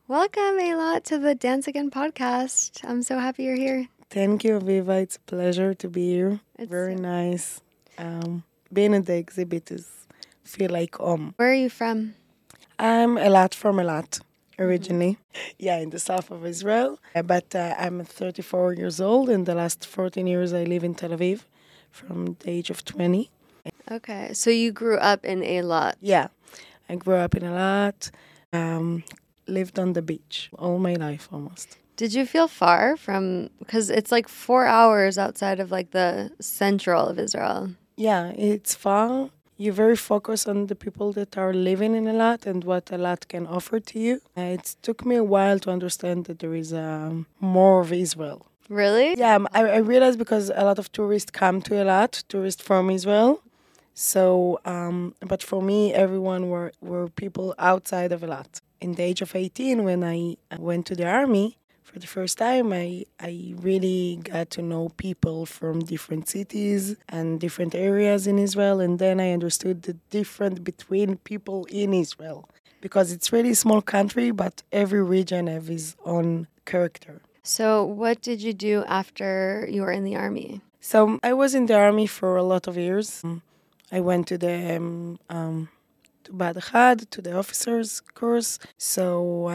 Welcome, Ayla, to the Dance Again podcast. I'm so happy you're here. Thank you, Viva. It's a pleasure to be here. It's Very nice. Being at the exhibit is feel like home. Where are you from? I'm Elat from Elat originally. Yeah, in the south of Israel. But I'm 34 years old. In the last 14 years, I live in Tel Aviv from the age of 20. Okay, so you grew up in Eilat. Yeah, I grew up in Elat. Lived on the beach all my life almost. Did you feel far from, because it's like 4 hours outside of like the central of Israel. Yeah, it's far. You're very focused on the people that are living in Elat and what Elat can offer to you. It took me a while to understand that there is more of Israel. Really? Yeah, I realized because a lot of tourists come to Elat, tourists from Israel. So, but for me, everyone were people outside of Elat. In the age of 18, when I went to the army, for the first time, I really got to know people from different cities and different areas in Israel. And then I understood the difference between people in Israel. Because it's really a small country, but every region has its own character. So, what did you do after you were in the army? So I was in the army for a lot of years. I went to the to Bahad Echad, to the officers course. So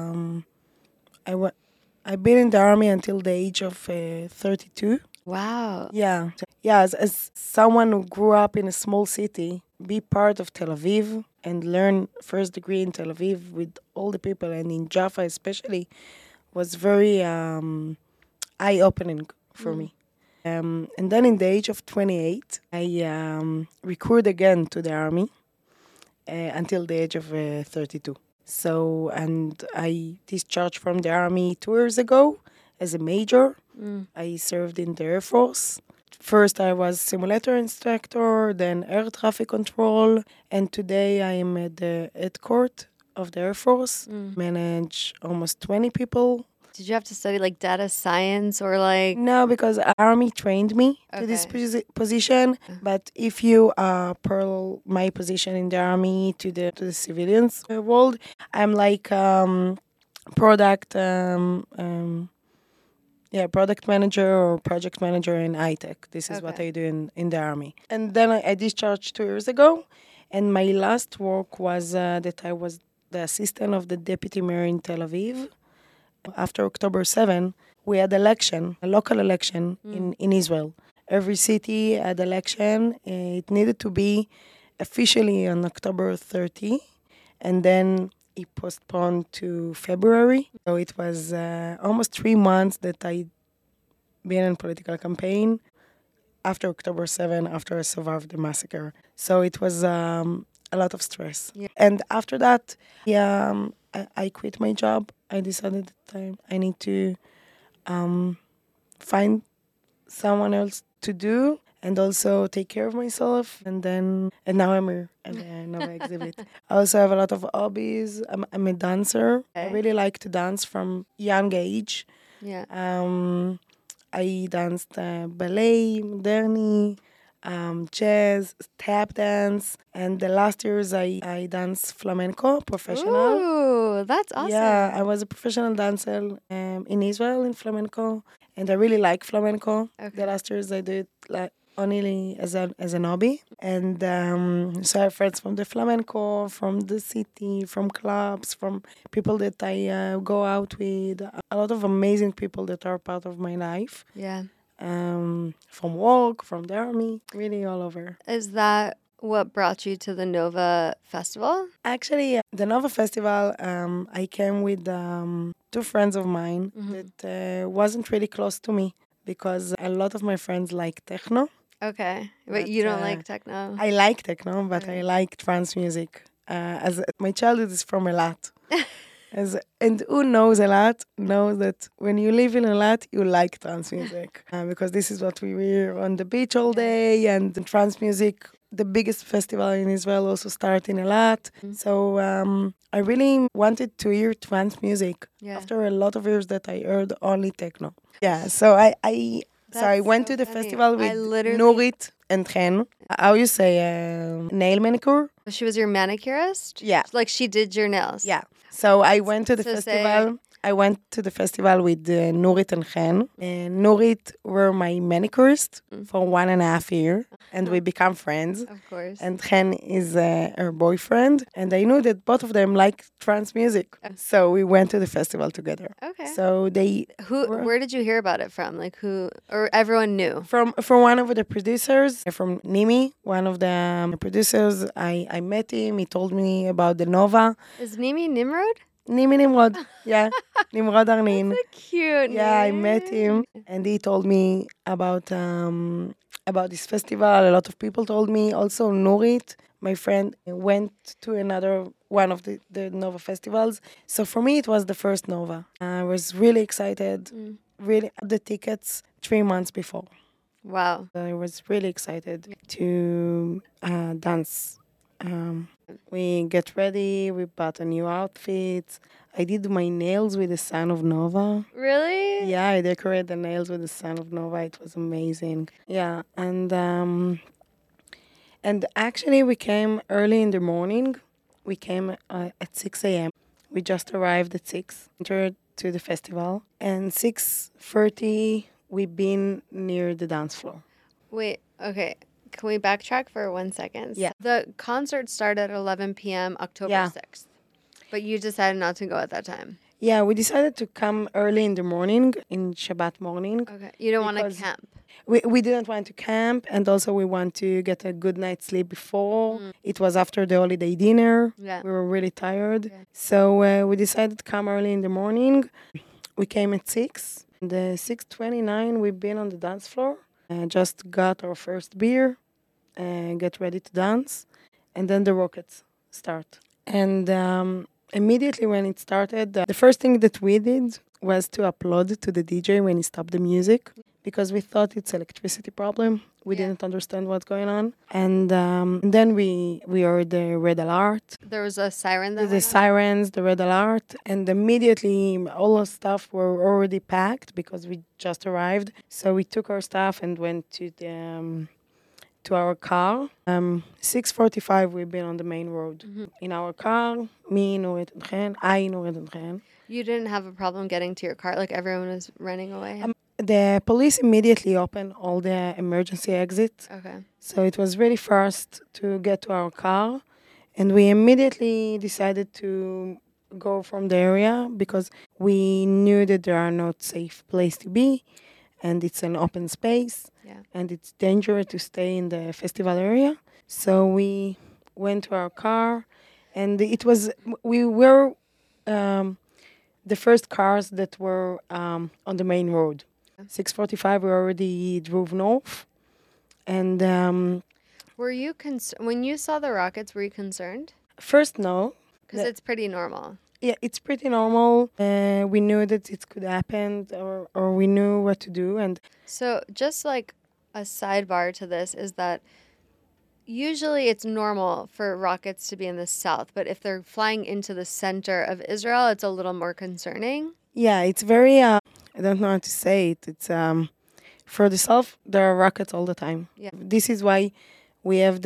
I've been in the army until the age of 32. Wow. Yeah, yeah. As someone who grew up in a small city, be part of Tel Aviv and learn first degree in Tel Aviv with all the people and in Jaffa especially was very eye-opening for me. And then in the age of 28, I recruited again to the army until the age of 32. So, and I discharged from the army 2 years ago as a major. I served in the Air Force. First, I was simulator instructor, then air traffic control, and today I am at the head court of the Air Force. Manage almost 20 people. Did you have to study like data science or like? No, because army trained me to this position. But if you pearl my position in the army to the civilians world, I'm like product product manager or project manager in iTech. This is what I do in the army. And then I discharged 2 years ago, and my last work was that I was the assistant of the deputy mayor in Tel Aviv. After October 7, we had a local election in Israel. Every city had election. It needed to be officially on October 30, and then it postponed to February. So it was almost 3 months that I been in political campaign after October 7, after I survived the massacre. So it was a lot of stress. Yeah. And after that, I quit my job. I decided that I need to find someone else to do and also take care of myself. And now I'm here at the Nova exhibit. I also have a lot of hobbies. I'm a dancer. I really like to dance from young age. Yeah. I danced ballet, moderni, jazz, tap dance, and the last years I danced flamenco professional. Ooh, that's awesome. Yeah, I was a professional dancer in Israel in flamenco, and I really like flamenco. The last years I did like only as an hobby, and so I have friends from the flamenco, from the city, from clubs, from people that I go out with. A lot of amazing people that are part of my life. Yeah. From work, from the army, really all over. Is that what brought you to the Nova Festival? Actually, the Nova Festival, I came with 2 friends of mine that wasn't really close to me because a lot of my friends like techno. Okay, but you don't like techno? I like techno, but I like trance music. As my childhood is from Elat. And who knows Elat knows that when you live in Elat, you like trance music. Because this is what we were on the beach all day, and trance music, the biggest festival in Israel, also start in Elat. So I really wanted to hear trance music after a lot of years that I heard only techno. Yeah, so I went to the festival with Nurit and Chen. How you say nail manicure? She was your manicurist? Yeah. Like she did your nails? Yeah. So I went to the So festival. I went to the festival with Nurit and Chen. And Nurit were my manicurist for 1.5 years, and we become friends. Of course. And Chen is her boyfriend, and I knew that both of them like trance music. So we went to the festival together. Okay. So Where did you hear about it from? Like who, or everyone knew? From one of the producers, from Nimi, one of the producers. I met him. He told me about the Nova. Is Nimi Nimrod? Nimi Nimrod, yeah, Nimrod Arnin. Cute. Yeah, I met him, and he told me about this festival. A lot of people told me. Also, Nurit, my friend, went to another one of the Nova festivals. So for me, it was the first Nova. I was really excited. Really, the tickets 3 months before. Wow. I was really excited to dance. We get ready. We bought a new outfit. I did my nails with the Sun of Nova. Really? Yeah, I decorated the nails with the Sun of Nova. It was amazing. Yeah, and actually we came early in the morning. We came at 6 a.m. We just arrived at 6, entered to the festival, and 6:30 we've been near the dance floor. Wait, okay. Can we backtrack for 1 second? Yeah. The concert started at 11 p.m. October Yeah. 6th, but you decided not to go at that time. Yeah, we decided to come early in the morning, in Shabbat morning. Okay. You don't want to Because- camp. We didn't want to camp, and also we want to get a good night's sleep before. It was after the holiday dinner. Yeah. We were really tired. Yeah. So we decided to come early in the morning. We came at 6. The 6:29, we've been on the dance floor. Just got our first beer, get ready to dance, and then the rockets start. And immediately when it started, the first thing that we did was to applaud to the DJ when he stopped the music, because we thought it's electricity problem. We Yeah. didn't understand what's going on. And then we heard the red alert, There was a siren that the went on? sirens, the red alert, and immediately all our stuff were already packed because we just arrived. So we took our stuff and went to our car. 6:45, we've been on the main road. In our car, me, Nurit and Chen, Nurit and Chen. You didn't have a problem getting to your car? Like everyone was running away? The police immediately opened all the emergency exits. Okay. So it was really fast to get to our car. And we immediately decided to go from the area because we knew that there are not safe place to be, and it's an open space, Yeah. and it's dangerous to stay in the festival area. So we went to our car, and we were the first cars that were on the main road. 6:45, we already drove north, and Were you when you saw the rockets, were you concerned? first no. Because it's pretty normal. Yeah, it's pretty normal. We knew that it could happen, or we knew what to do. And So just like a sidebar to this is that usually it's normal for rockets to be in the south, but if they're flying into the center of Israel, it's a little more concerning. yeah, it's very. I don't know how to say it. It's for the south, there are rockets all the time. Yeah. This is why we have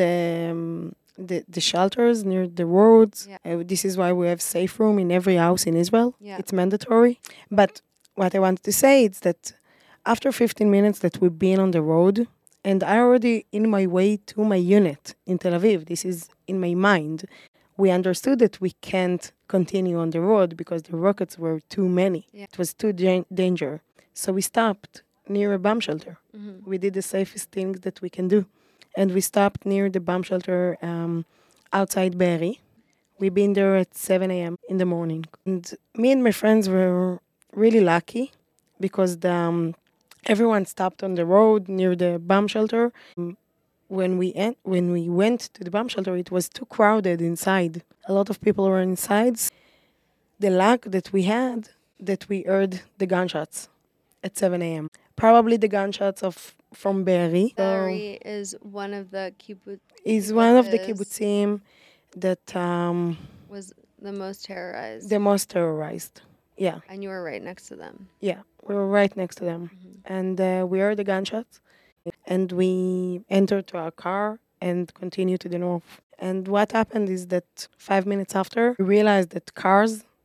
the shelters near the roads. Yeah. This is why we have safe room in every house in Israel. Yeah. It's mandatory. But what I wanted to say is that after 15 minutes that we've been on the road, and I already in my way to my unit in Tel Aviv, this is in my mind, we understood that we can't continue on the road because the rockets were too many. Yeah. It was too danger. So we stopped near a bomb shelter. We did the safest thing that we can do. And we stopped near the bomb shelter outside Be'eri. We've been there at 7 a.m. in the morning. And me and my friends were really lucky because everyone stopped on the road near the bomb shelter. When we went to the bomb shelter, it was too crowded inside. A lot of people were inside. The luck that we had, that we heard the gunshots at 7 a.m. Probably the gunshots from Be'eri. Be'eri is one of the Is one of the kibbutzes. kibbutzim that Was the most terrorized. the most terrorized. Yeah, And you were right next to them. yeah, we were right next to them, and we heard the gunshots, and we entered to our car and continued to the north. And what happened is that 5 minutes after, we realized that cars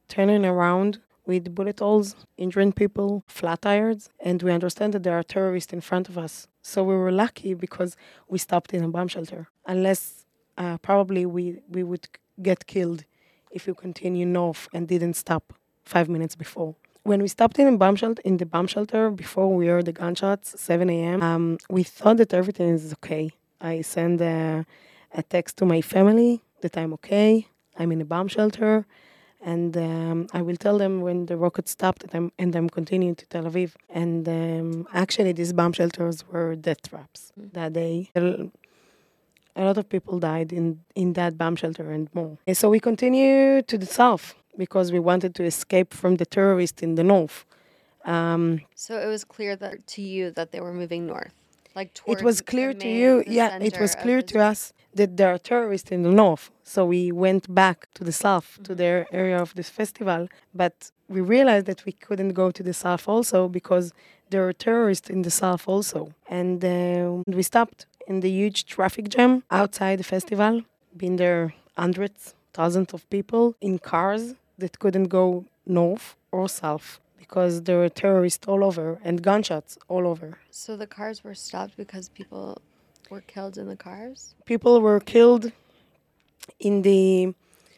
turning around with bullet holes, injuring people, flat tires, and we understand that there are terrorists in front of us. So we were lucky because we stopped in a bomb shelter. Unless probably we would get killed if we continue north and didn't stop 5 minutes before. When we stopped in the bomb shelter before we heard the gunshots, 7 a.m., we thought that everything is okay. I sent a text to my family that I'm okay. I'm in a bomb shelter, and I will tell them when the rocket stopped, and I'm continuing to Tel Aviv. And actually, these bomb shelters were death traps that day. A lot of people died in that bomb shelter and more. And so we continue to the south because we wanted to escape from the terrorists in the north. So it was clear that to you that they were moving north, like towards It was clear to you, it was clear to us that there are terrorists in the north. So we went back to the south, to their area of this festival. But we realized that we couldn't go to the south also because there are terrorists in the south also. And we stopped in the huge traffic jam outside the festival. Been there hundreds, thousands of people in cars that couldn't go north or south because there were terrorists all over and gunshots all over. So the cars were stopped because people were killed in the cars? People were killed in the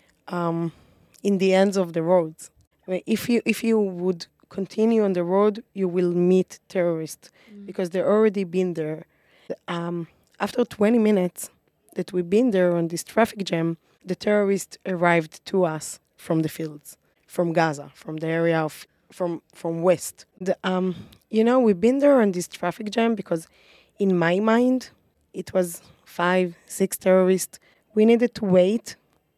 ends of the roads. I mean, if you would continue on the road, you will meet terrorists because they're already been there. After 20 minutes that we've been there on this traffic jam, the terrorists arrived to us from the fields, from Gaza, from the area of from west. We've been there on this traffic jam because, in my mind, it was 5, 6 terrorists. We needed to wait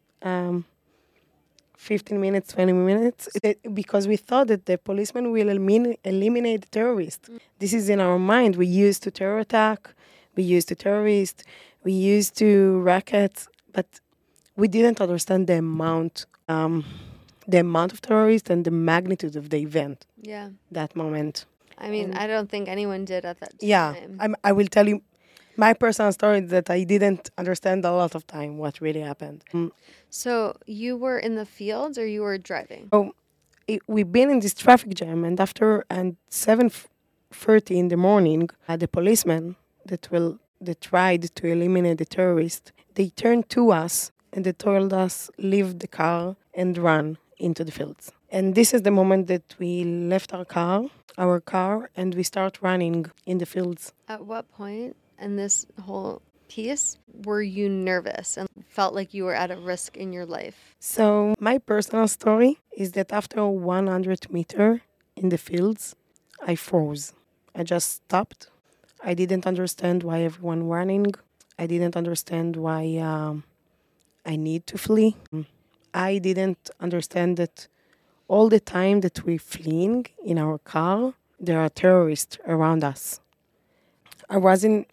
15 minutes, 20 minutes, because we thought that the policemen will eliminate the terrorists. This is in our mind. We used to terror attack, we used to terrorists, we used to rackets, but we didn't understand the amount of terrorists and the magnitude of the event. Yeah. That moment. I mean, I don't think anyone did at that time. Yeah, I will tell you my personal story is that I didn't understand a lot of time what really happened. So you were in the fields or you were driving? We've been in this traffic jam, and after 7:30 in the morning, the policemen that tried to eliminate the terrorists, they turned to us and they told us leave the car and run into the fields. And this is the moment that we left our car, and we start running in the fields. At what point in this whole piece were you nervous and felt like you were at a risk in your life? So my personal story is that after 100 meters in the fields, I froze. I just stopped. I didn't understand why everyone running. I didn't understand why I need to flee. I didn't understand that all the time that we're fleeing in our car, there are terrorists around us. I wasn't,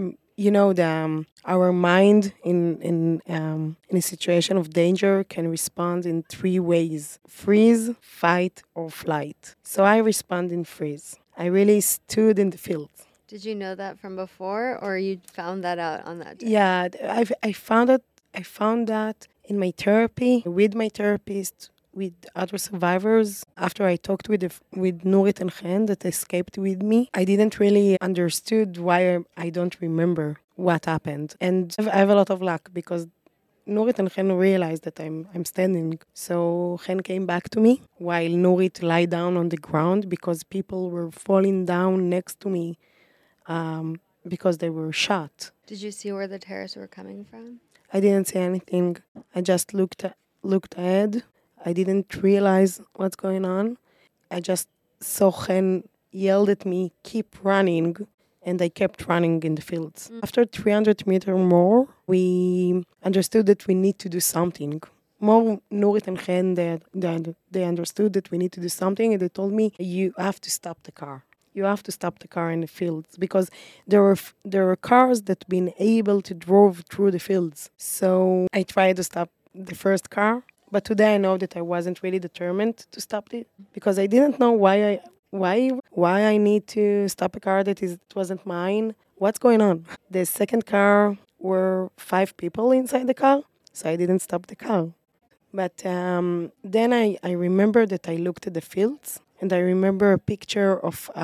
our mind in a situation of danger can respond in 3 ways: freeze, fight, or flight. So I respond in freeze. I really stood in the field. Did you know that from before, or you found that out on that day? Yeah, I found it. I found that in my therapy, with my therapist, with other survivors. After I talked with Nurit and Chen that escaped with me, I didn't really understood why I don't remember what happened. And I have a lot of luck because Nurit and Chen realized that I'm standing. So Chen came back to me while Nurit lay down on the ground because people were falling down next to me because they were shot. Did you see where the terrorists were coming from? I didn't see anything. I just looked ahead. I didn't realize what's going on. I just saw Chen yelled at me, keep running, and I kept running in the fields. After 300 meters more, we understood that we need to do something. More Nurit and Chen, they understood that we need to do something, and they told me, you have to stop the car. You have to stop the car in the fields because there were cars that been able to drive through the fields. So I tried to stop the first car, but today I know that I wasn't really determined to stop it because I didn't know why I need to stop a car that wasn't mine. What's going on? The second car were 5 people inside the car, so I didn't stop the car. But then I remember that I looked at the fields, and I remember a picture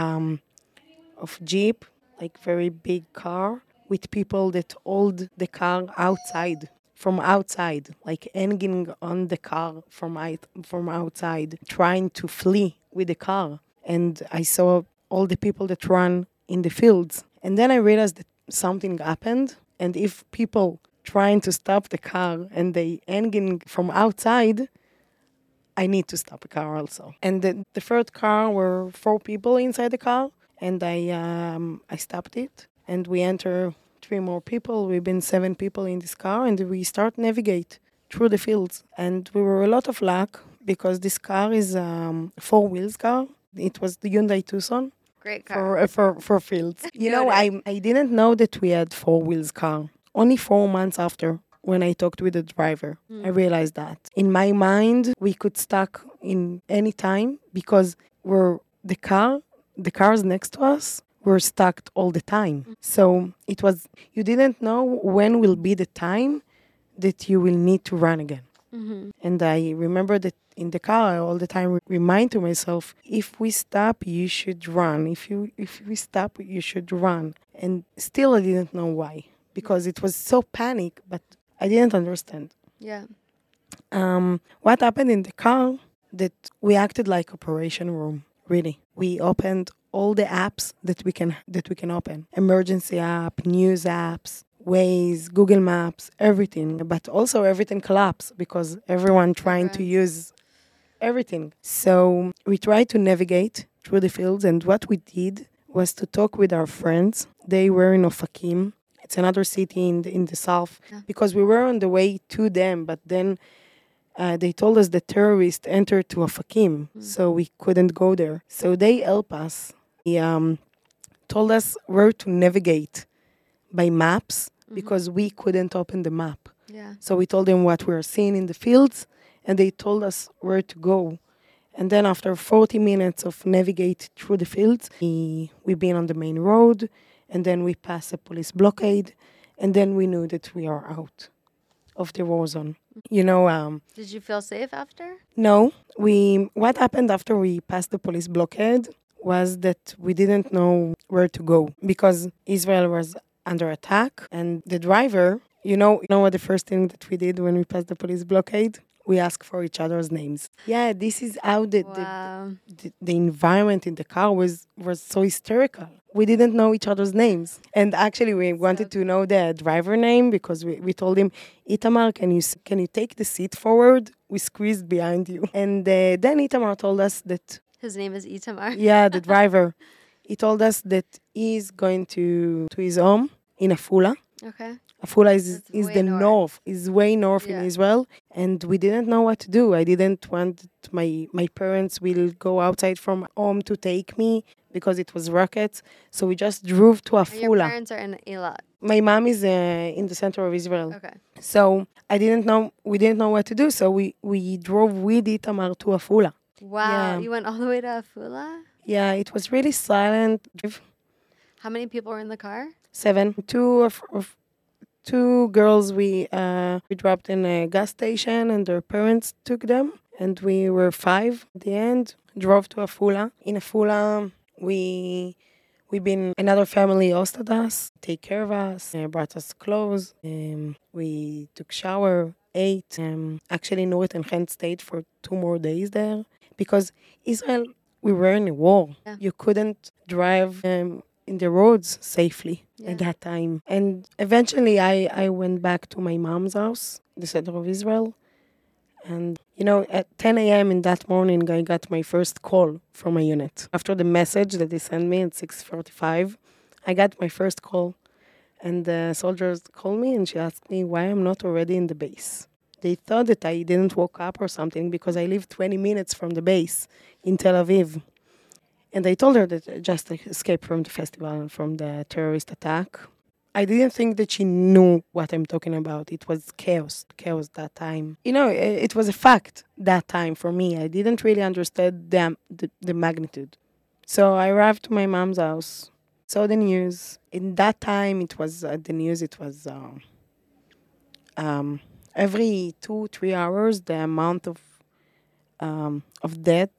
of Jeep, like very big car, with people that hold the car outside, from outside, like hanging on the car from outside, trying to flee with the car. And I saw all the people that run in the fields. And then I realized that something happened. And if people trying to stop the car and they hanging from outside, I need to stop a car also. And the third car were four people inside the car, and I stopped it, and we enter three more people. We've been seven people in this car, and we start navigate through the fields. And we were a lot of luck because this car is four wheels car. It was the Hyundai Tucson Great car. for fields. You know, Noted. I didn't know that we had four wheels car. Only 4 months after, when I talked with the driver, I realized that. In my mind, we could stuck in any time because we're the cars next to us were stuck all the time. So it was you didn't know when will be the time that you will need to run again. And I remember that in the car I all the time remind to myself, if we stop, you should run. If we stop, you should run. And still I didn't know why because it was so panic, but I didn't understand. Yeah. What happened in the car that we acted like operation room. Really, we opened all the apps that we can open: emergency app, news apps, Waze, Google Maps, everything. But also everything collapsed because everyone trying to use everything. So we tried to navigate through the fields, and what we did was to talk with our friends. They were in Ofakim. It's another city in the south because we were on the way to them, but then they told us the terrorists entered to Ofakim, so we couldn't go there. So they helped us. They told us where to navigate by maps because we couldn't open the map. Yeah. So we told them what we were seeing in the fields, and they told us where to go. And then after 40 minutes of navigate through the fields, we've been on the main road, and then we passed a police blockade, and then we knew that we are out of the war zone. You know, Did you feel safe after? no, what happened after we passed the police blockade was that we didn't know where to go because Israel was under attack, and the driver, you know what the first thing that we did when we passed the police blockade? We asked for each other's names. Yeah, this is how Wow. the environment in the car was so hysterical. We didn't know each other's names. And actually, we wanted to know the driver name because we told him, Itamar, can you take the seat forward? We squeezed behind you. And then Itamar told us that, His name is Itamar. yeah, the driver, he told us that he's going to his home in Afula. Okay. Afula That's is way the north. is way north in Yeah. Israel, and we didn't know what to do. I didn't want my parents will go outside from home to take me because it was rockets. So we just drove to And your Afula. parents are in Eilat. My mom is in the center of Israel, Okay. so we didn't know what to do. So we drove with Itamar to Afula. Wow. Yeah. You went all the way to Afula? Yeah, it was really silent. How many people were in the car? 7, two girls we dropped in a gas station and their parents took them, and we were 5 at the end. Drove to Afula. In Afula, we been another family hosted us, take care of us, brought us clothes. We took shower, ate. Actually, Nurit and Chen stayed for 2 more days there because Israel, we were in a war. Yeah. You couldn't drive in the roads safely Yeah. at that time. And eventually, I went back to my mom's house, the center of Israel. And, at 10 a.m. in that morning, I got my first call from a unit. After the message that they sent me at 6:45, I got my first call. And the soldiers called me and she asked me why I'm not already in the base. They thought that I didn't woke up or something because I live 20 minutes from the base in Tel Aviv. And I told her that I just escaped from the festival and from the terrorist attack. I didn't think that she knew what I'm talking about. It was chaos that time. It was a fact that time for me. I didn't really understand the magnitude. So I arrived to my mom's house, saw the news. In that time, it was the news. It was every 2-3 hours, the amount of death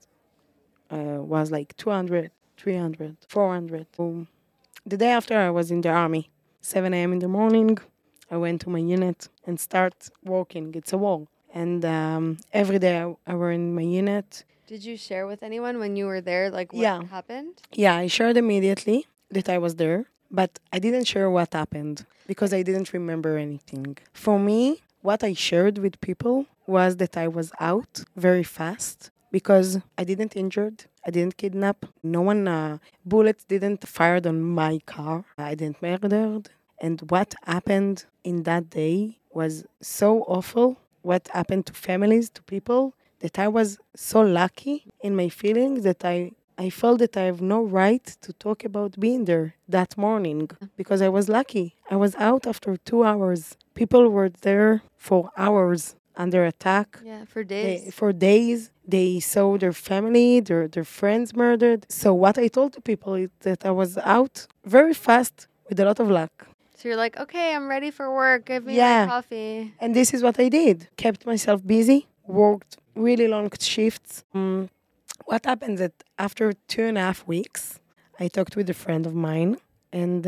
was like 200, 300, 400. The day after I was in the army, 7 a.m. in the morning, I went to my unit and start working. It's a wall. And every day I were in my unit. Did you share with anyone when you were there, like what Yeah. happened? Yeah, I shared immediately that I was there, but I didn't share what happened because I didn't remember anything. For me, what I shared with people was that I was out very fast because I didn't injured, I didn't kidnap, no one bullets didn't fired on my car, I didn't murdered, and what happened in that day was so awful. What happened to families, to people, that I was so lucky in my feelings that I felt that I have no right to talk about being there that morning because I was lucky. I was out after 2 hours. People were there for hours under attack. Yeah, for days. For days, they saw their family, their friends murdered. So what I told to people is that I was out very fast with a lot of luck. So you're like, okay, I'm ready for work. Give me Yeah. my coffee. And this is what I did. Kept myself busy, worked really long shifts. What happened that after 2.5 weeks, I talked with a friend of mine and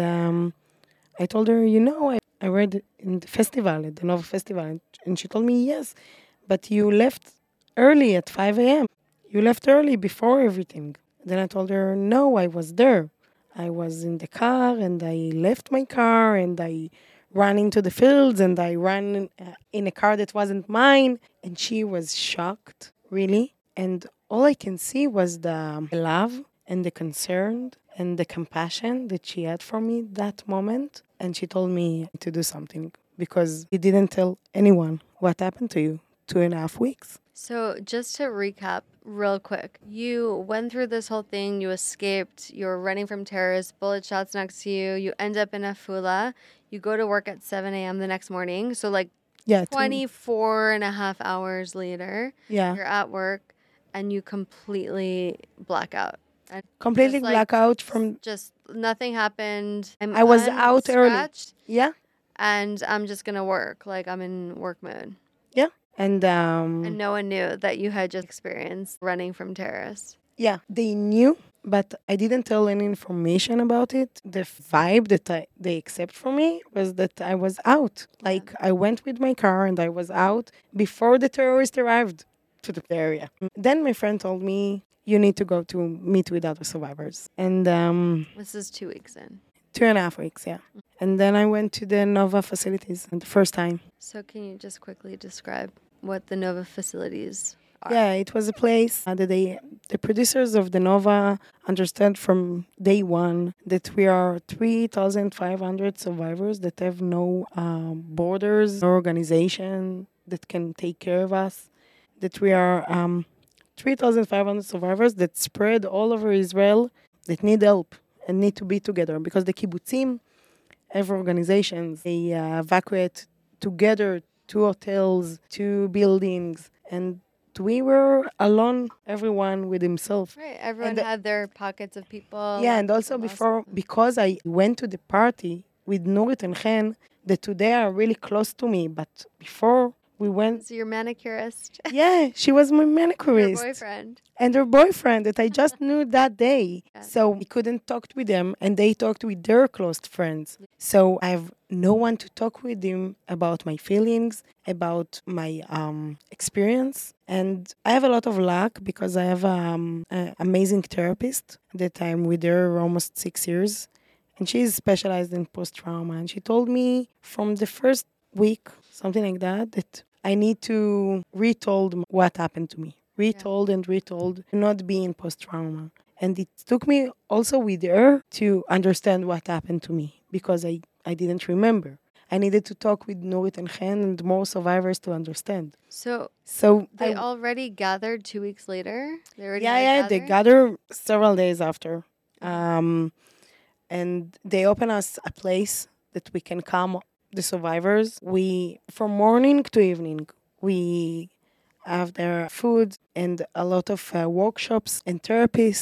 I told her, I read in the festival, at the Nova Festival. And she told me, yes, but you left early at 5 a.m. You left early before everything. Then I told her, no, I was there. I was in the car and I left my car and I ran into the fields and I ran in a car that wasn't mine. And she was shocked, really. And all I can see was the love and the concern and the compassion that she had for me that moment. And she told me to do something because you didn't tell anyone what happened to you 2.5 weeks. So just to recap real quick, you went through this whole thing, you escaped, you were running from terrorists, bullet shots next to you, you end up in Afula, you go to work at 7 a.m. the next morning. So like 24 and a half hours later, you're at work and you completely black out. And completely black out from... Just nothing happened. I was out early. Yeah. And I'm just going to work. Like I'm in work mode. Yeah. And no one knew that you had just experienced running from terrorists. Yeah, they knew, but I didn't tell any information about it. The vibe that they accept from me was that I was out. Like I went with my car and I was out before the terrorists arrived to the area. Then my friend told me, you need to go to meet with other survivors. And this is 2 weeks in. 2.5 weeks, yeah. And then I went to the Nova facilities the first time. So can you just quickly describe what the Nova facilities are? Yeah, it was a place that the producers of the Nova understand from day one that we are 3,500 survivors that have no borders, no organization that can take care of us, that we are 3,500 survivors that spread all over Israel that need help and need to be together because the kibbutzim, every organizations, they evacuate together 2 hotels, 2 buildings, and we were alone, everyone with himself. Right, everyone had their pockets of people. Yeah, and also because I went to the party with Nurit and Chen, that today are really close to me, but before we went... So your manicurist. Yeah, she was my manicurist. Your boyfriend. And her boyfriend that I just knew that day. Yeah. So we couldn't talk with them and they talked with their close friends. So I have no one to talk with them about my feelings, about my experience. And I have a lot of luck because I have an amazing therapist that I'm with her almost 6 years. And she's specialized in post-trauma. And she told me from the first week, something like that, that I need to retold what happened to me. Retold, not be in post-trauma. And it took me also with her to understand what happened to me because I didn't remember. I needed to talk with Nurit and Chen and more survivors to understand. So they already gathered 2 weeks later? They gathered several days after. And they opened us a place that we can come, the survivors. From morning to evening, we have their food and a lot of workshops and therapists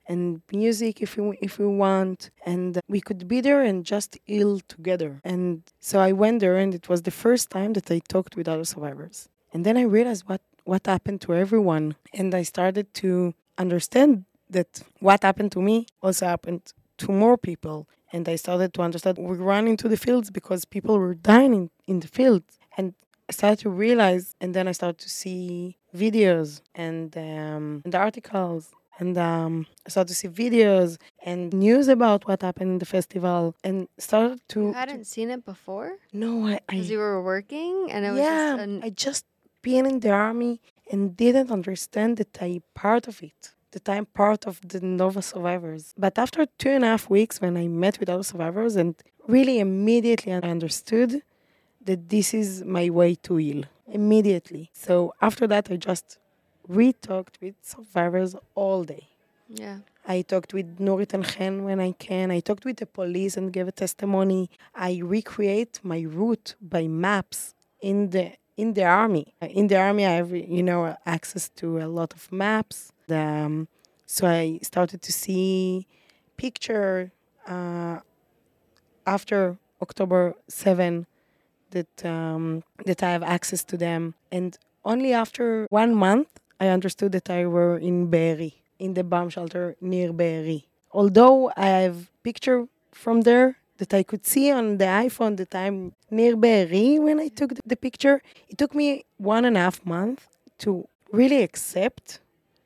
and music if we want, and we could be there and just heal together. And so I went there, and it was the first time that I talked with other survivors. And then I realized what happened to everyone, and I started to understand that what happened to me also happened to more people. And I started to understand we ran into the fields because people were dying in the fields. And I started to realize, and then I started to see videos and articles. And I started to see videos and news about what happened in the festival, and started You to hadn't seen it before? no, Because you were working and it was yeah, just an. I just been in the army and didn't understand that I part of it, that I'm part of the Nova survivors. But after 2.5 weeks, when I met with other survivors, and really immediately I understood that this is my way to heal. Immediately. So after that, I just re-talked with survivors all day. Yeah. I talked with Norit and Chen when I can. I talked with the police and gave a testimony. I recreate my route by maps in the army. In the army, I have access to a lot of maps. So I started to see picture uh, after October 7 that I have access to them, and only after 1 month I understood that I were in Be'eri, in the bomb shelter near Be'eri. Although I have picture from there that I could see on the iPhone that I'm near Be'eri when I took the picture, it took me 1.5 months to really accept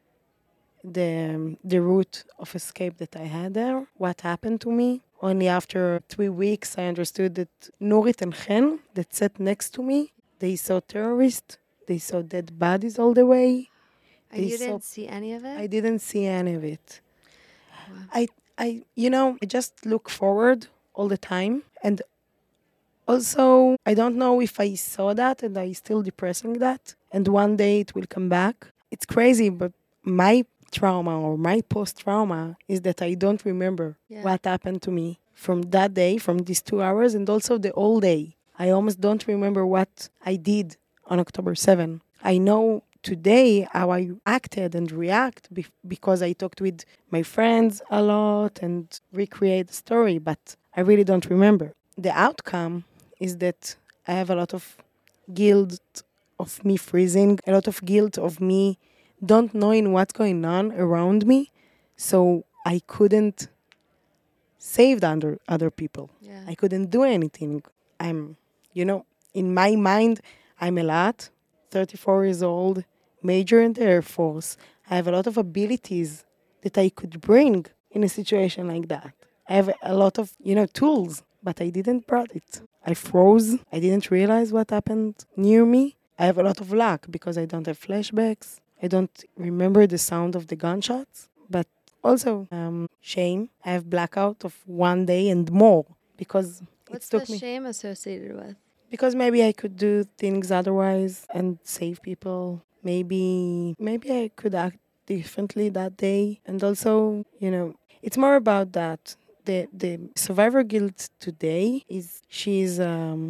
the route of escape that I had there, what happened to me. Only after 3 weeks, I understood that Nurit and Chen, that sat next to me, they saw terrorists, they saw dead bodies all the way. And you didn't see any of I it? didn't see any of it. Wow. I just look forward all the time. And also, I don't know if I saw that and I still depressing that. And one day it will come back. It's crazy, but my trauma or my post trauma is that I don't remember Yeah. what happened to me from that day, from these 2 hours, and also the whole day. I almost don't remember what I did on October 7. I know today how I acted and react because I talked with my friends a lot and recreate the story, but I really don't remember. The outcome is that I have a lot of guilt of me freezing, a lot of guilt of me don't knowing what's going on around me. So I couldn't save the other people. Yeah. I couldn't do anything. I'm, in my mind, I'm a lot, 34 years old, major in the Air Force. I have a lot of abilities that I could bring in a situation like that. I have a lot of, tools, but I didn't brought it. I froze. I didn't realize what happened near me. I have a lot of luck because I don't have flashbacks. I don't remember the sound of the gunshots, but also shame. I have blackout of 1 day and more because What's it the took me. shame associated with? Because maybe I could do things otherwise and save people. Maybe I could act differently that day. And also, it's more about that. The survivor guilt today is she's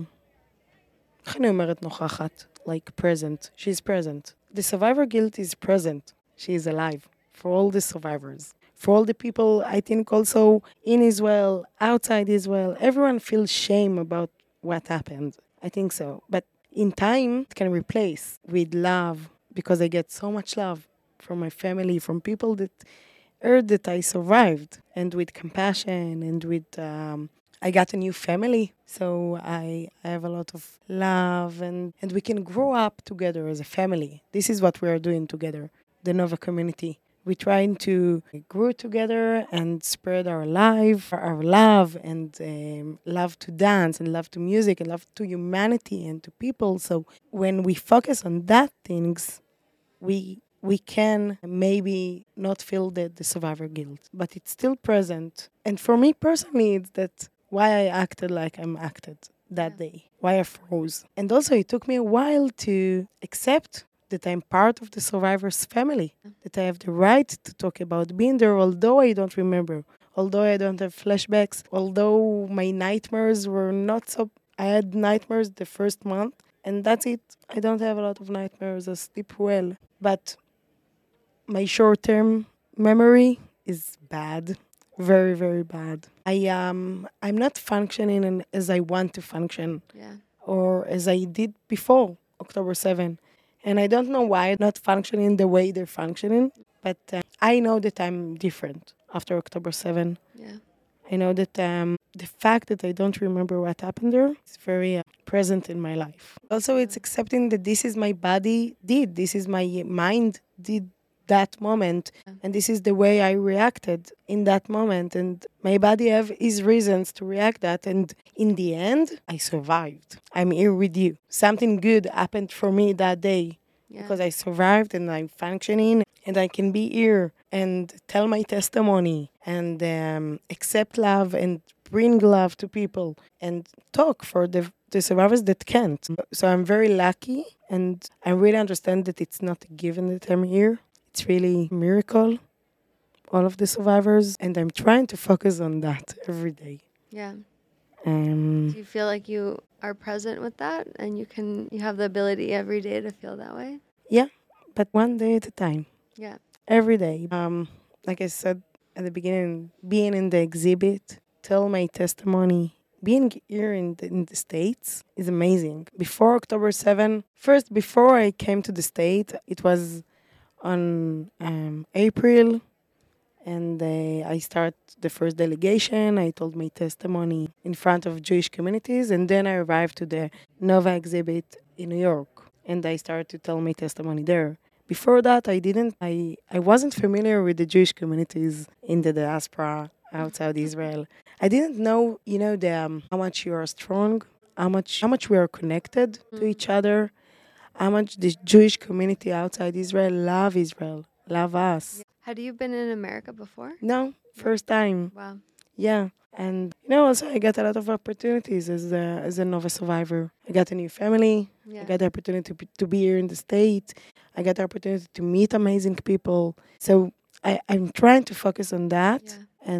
איך אני אומרת נוכחת? Like present. She's present. The survivor guilt is present. She is alive. For all the survivors. For all the people, I think also in Israel, outside Israel, everyone feels shame about what happened. I think so. But in time, it can replace with love because I get so much love from my family, from people that heard that I survived, and with compassion and with I got a new family, so I have a lot of love, and we can grow up together as a family. This is what we are doing together, the Nova community. We're trying to grow together and spread our love, and love to dance, and love to music, and love to humanity and to people. So when we focus on that things, we can maybe not feel the survivor guilt, but it's still present. And for me personally, it's that why I acted like I'm acted that day, why I froze. And also, it took me a while to accept that I'm part of the survivors' family, that I have the right to talk about being there, although I don't remember, although I don't have flashbacks, although my nightmares were not so. I had nightmares the first month, and that's it. I don't have a lot of nightmares. I sleep well. But my short term memory is bad, very, very bad. I'm not functioning as I want to function Yeah. or as I did before October 7. And I don't know why not functioning the way they're functioning, but I know that I'm different after October 7. Yeah. I know that the fact that I don't remember what happened there is very present in my life. Also, it's accepting that this is my body did, this is my mind did that moment, and this is the way I reacted in that moment. And my body have his reasons to react that. And in the end, I survived. I'm here with you. Something good happened for me that day Yeah. because I survived and I'm functioning and I can be here and tell my testimony and accept love and bring love to people and talk for the survivors that can't. So I'm very lucky and I really understand that it's not a given that I'm here. It's really a miracle, all of the survivors, and I'm trying to focus on that every day. Yeah. Um, Do you feel like you are present with that and you have the ability every day to feel that way? yeah, but one day at a time. Yeah. Every day. Like I said at the beginning, being in the exhibit, tell my testimony, being here in the States is amazing. Before October 7, first, before I came to the State, it was on April, and I start the first delegation. I told my testimony in front of Jewish communities, and then I arrived to the Nova exhibit in New York, and I started to tell my testimony there. Before that, I wasn't familiar with the Jewish communities in the diaspora outside Israel. I didn't know, how much you are strong, how much we are connected to each other, how much the Jewish community outside Israel, love us. Had you been in America before? No, first time. Wow. Yeah. And also I got a lot of opportunities as a Nova survivor. I got a new family. Yeah. I got the opportunity to be here in the States. I got the opportunity to meet amazing people. So I'm trying to focus on that. Yeah.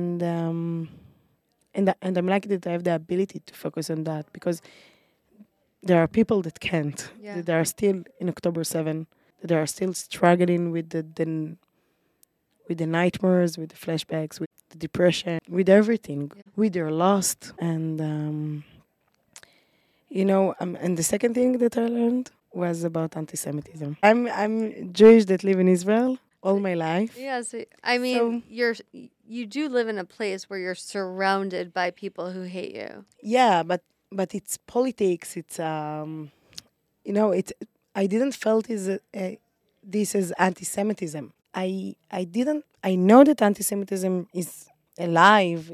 And I'm lucky that I have the ability to focus on that because there are people that can't. Yeah. That are still in October 7. That are still struggling with the nightmares, with the flashbacks, with the depression, with everything, with their lost. And, and the second thing that I learned was about anti-Semitism. I'm Jewish that live in Israel all my life. Yeah, so I mean, you do live in a place where you're surrounded by people who hate you. Yeah, but it's politics. It's it's I didn't felt this as anti-Semitism. I know that anti-Semitism is alive,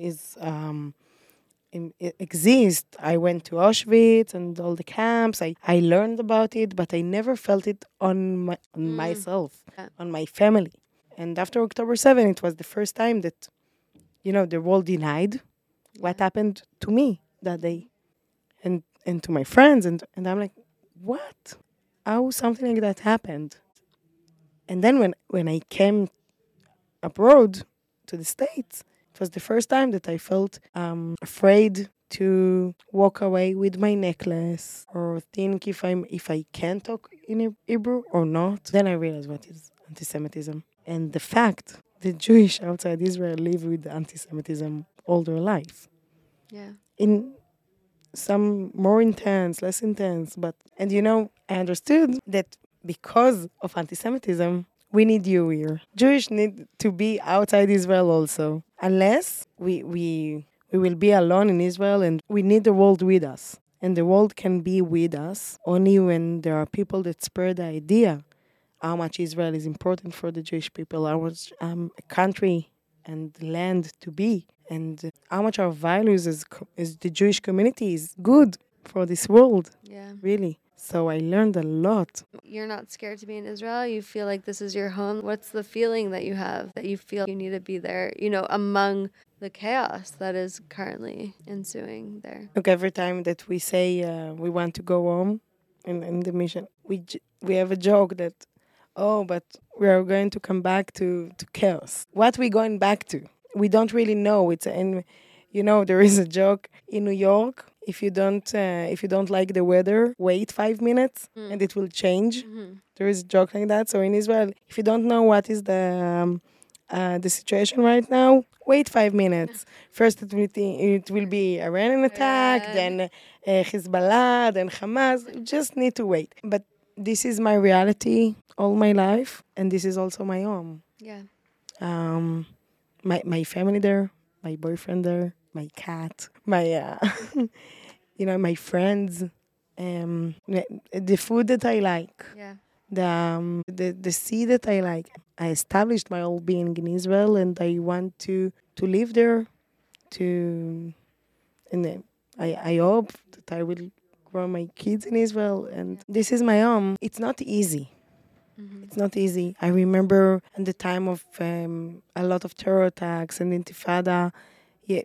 it exists. I went to Auschwitz and all the camps. I learned about it, but I never felt it on myself, Yeah. on my family. And after October 7, it was the first time that, the world denied what happened to me that day and to my friends. And I'm like, what? How something like that happened? And then when I came abroad to the States, it was the first time that I felt afraid to walk away with my necklace or think if I can talk in Hebrew or not. Then I realized what is anti-Semitism and the fact that Jewish outside Israel live with anti-Semitism all their life. Yeah. In some more intense, less intense, and I understood that because of anti-Semitism, we need you here. Jewish need to be outside Israel also. Unless we will be alone in Israel and we need the world with us. And the world can be with us only when there are people that spread the idea how much Israel is important for the Jewish people, how much a country and land to be, and how much our values as the Jewish community is good for this world, Yeah. really. So I learned a lot. You're not scared to be in Israel. You feel like this is your home. What's the feeling that you have that you feel you need to be there, among the chaos that is currently ensuing there? Look, every time that we say we want to go home in the mission, we have a joke that, but we are going to come back to chaos. What we going back to? We don't really know. There is a joke in New York. If you don't like the weather, wait 5 minutes and it will change. Mm-hmm. There is a joke like that. So in Israel, if you don't know what is the the situation right now, wait 5 minutes. First, it will be Iranian attack, Iran. then Hezbollah, then Hamas. You just need to wait. But this is my reality all my life, and this is also my home. Yeah. Um, my family there, my boyfriend there, my cat, my my friends, the food that I like, Yeah. the sea that I like. I established my whole being in Israel, and I want to live there. To and I hope that I will grow my kids in Israel, and this is my home. It's not easy. Mm-hmm. It's not easy. I remember at the time of a lot of terror attacks and Intifada, you,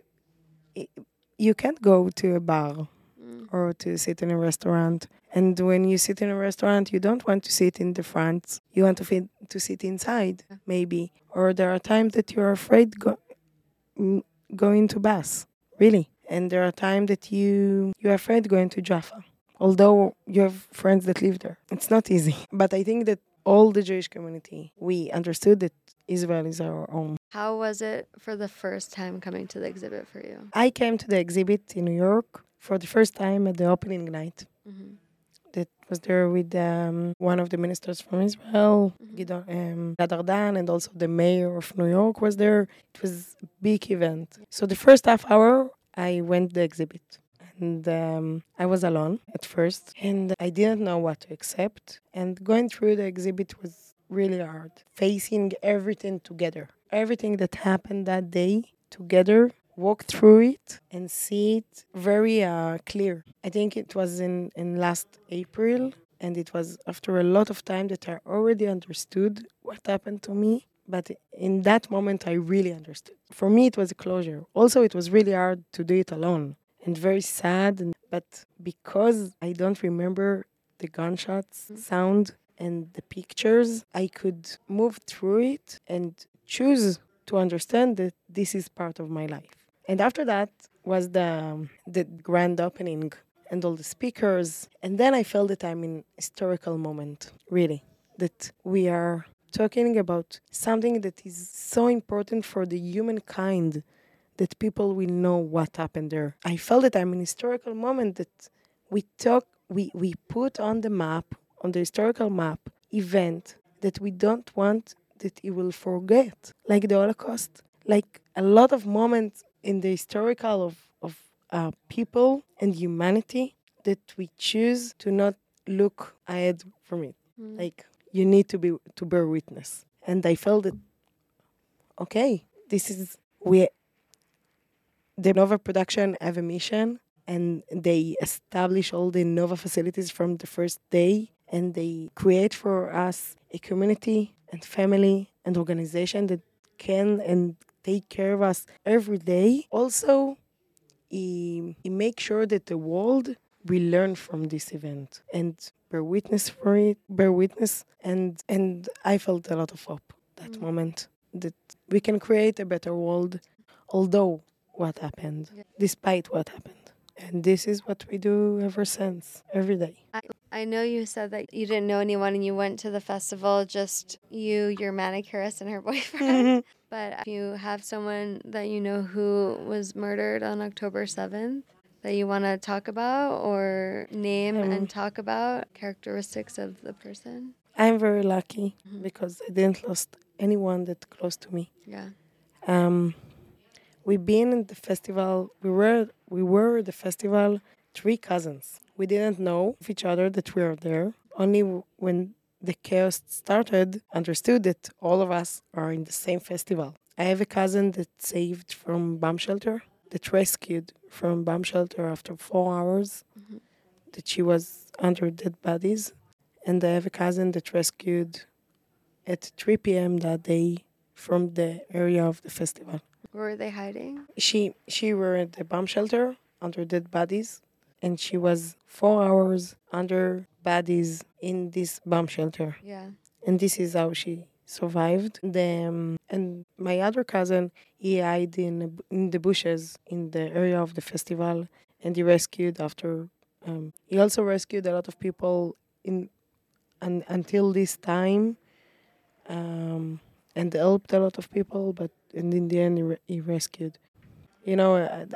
you can't go to a bar Mm. or to sit in a restaurant. And when you sit in a restaurant, you don't want to sit in the front. You want to sit inside, maybe. Or there are times that you're afraid mm, going to bus, really. And there are times that you're afraid going to Jaffa, although you have friends that live there. It's not easy. But I think that all the Jewish community, we understood that Israel is our home. How was it for the first time coming to the exhibit for you? I came to the exhibit in New York for the first time at the opening night. Mm-hmm. That was there with one of the ministers from Israel, Mm-hmm. Gad Ardan, and also the mayor of New York was there. It was a big event. So the first half hour, I went the exhibit. And I was alone at first, and I didn't know what to accept. And going through the exhibit was really hard. Facing everything together, everything that happened that day together, walk through it and see it very clear. I think it was in last April, and it was after a lot of time that I already understood what happened to me. But in that moment, I really understood. For me, it was a closure. Also, it was really hard to do it alone and very sad. But because I don't remember the gunshots sound and the pictures, I could move through it and choose to understand that this is part of my life. And after that was the grand opening and all the speakers. And then I felt that I'm in historical moment, really, that we are talking about something that is so important for the humankind that people will know what happened there. I felt that I'm in historical moment that we put on the map, on the historical map, event that we don't want that it will forget, like the Holocaust, like a lot of moments in the historical of people and humanity that we choose to not look ahead from it. Like you need to bear witness. And I felt that okay, this is we the Nova production have a mission and they establish all the Nova facilities from the first day and they create for us a community and family and organization that can and take care of us every day. Also, he makes sure that the world will learn from this event and bear witness for it, bear witness and I felt a lot of hope that moment that we can create a better world although what happened, despite what happened. And this is what we do ever since, every day. I know you said that you didn't know anyone and you went to the festival, just you, your manicurist, and her boyfriend. But if you have someone that you know who was murdered on October 7th that you want to talk about or name and talk about characteristics of the person? I'm very lucky because I didn't lost anyone that close to me. Yeah. We've been in the festival. We were at the festival 3 cousins. We didn't know of each other that we were there. Only when the chaos started, understood that all of us are in the same festival. I have a cousin that saved from bomb shelter, that rescued from bomb shelter after 4 hours, that she was under dead bodies. And I have a cousin that rescued at 3 p.m. that day from the area of the festival. Where were they hiding? She were at the bomb shelter under dead bodies, and she was 4 hours under bodies in this bomb shelter. Yeah. And this is how she survived. And my other cousin, he hid in the bushes in the area of the festival, and he rescued after. He also rescued a lot of people until this time. and helped a lot of people, but and in the end, he rescued. You know,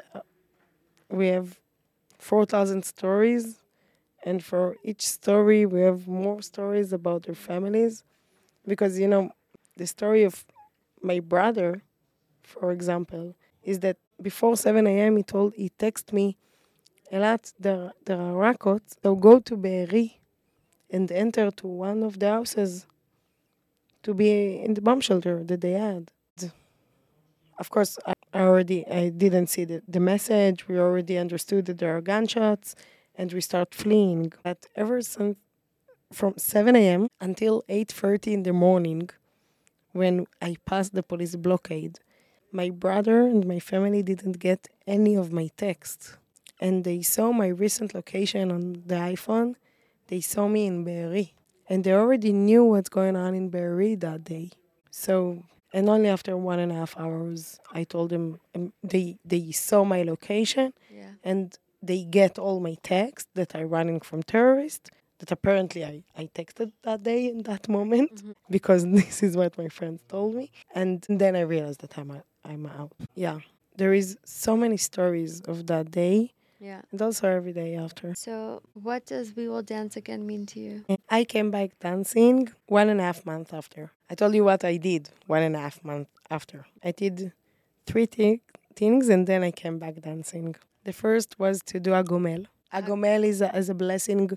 we have 4,000 stories, and for each story, we have more stories about their families. Because, the story of my brother, for example, is that before 7 a.m., he texted me, Elat, there are rockets, so go to Be'eri and enter to one of the houses to be in the bomb shelter that they had. Of course, I didn't see the message. We already understood that there are gunshots, and we start fleeing. But ever since from 7 a.m. until 8:30 in the morning, when I passed the police blockade, my brother and my family didn't get any of my texts, and they saw my recent location on the iPhone. They saw me in Be'eri, and they already knew what's going on in Be'eri that day. So, and only after 1.5 hours, I told them they saw my location, Yeah. and they get all my texts that are running from terrorists. That apparently I texted that day in that moment because this is what my friends told me, and then I realized that I'm out. Yeah, there is so many stories of that day, Yeah. and also every day after. So, what does We Will Dance Again mean to you? I came back dancing 1.5 months after. I told you what I did 1.5 months after. I did things and then I came back dancing. The first was to do a gomel. A gomel is a blessing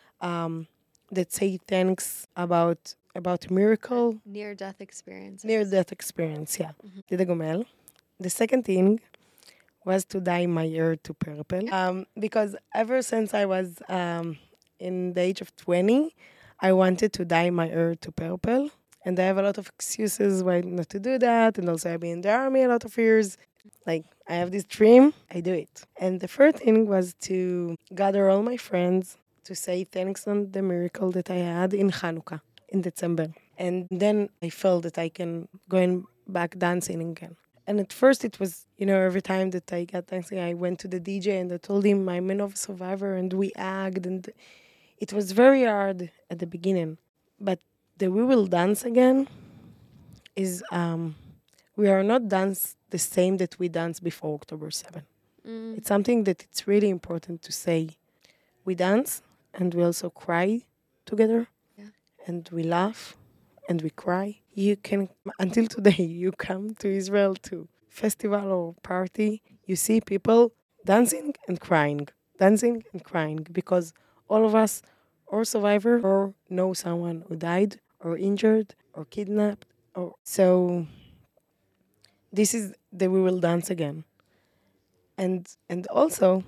that say thanks about miracle, Near death experience. near death experience. Yeah, did a gomel. The second thing was to dye my hair to purple. Because ever since I was in the age of 20, I wanted to dye my hair to purple. And I have a lot of excuses why not to do that. And also, I've been in the army a lot of years. Like, I have this dream, I do it. And the third thing was to gather all my friends to say thanks on the miracle that I had in Hanukkah in December. And then I felt that I can go back dancing again. And at first it was, every time that I got dancing, I went to the DJ and I told him I'm a Nova survivor and we hugged. And it was very hard at the beginning. But the We Will Dance Again is we are not dance the same that we danced before October 7th. It's something that it's really important to say. We dance and we also cry together. Yeah. And we laugh and we cry. You can, until today, you come to Israel to festival or party, you see people dancing and crying, because all of us or survivor or know someone who died or injured or kidnapped. Or so this is the We Will Dance Again. And also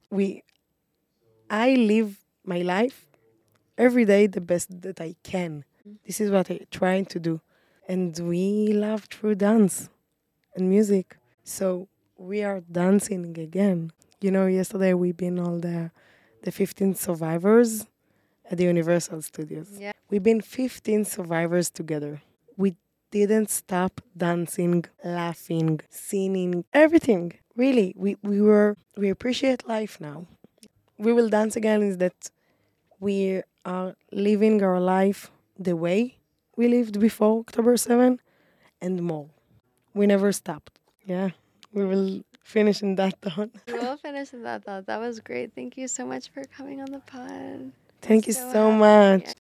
I live my life every day the best that I can. This is what I try to do. And we love through dance and music. So we are dancing again. Yesterday we been all the 15 survivors at the Universal Studios. Yeah. We've been 15 survivors together. We didn't stop dancing, laughing, singing, everything. Really, we appreciate life now. We Will Dance Again is that we are living our life the way we lived before October 7 and more. We never stopped. Yeah, we will finish in that tone. We'll finish in that thought. That was great. Thank you so much for coming on the pod. Thank you So so happy. much.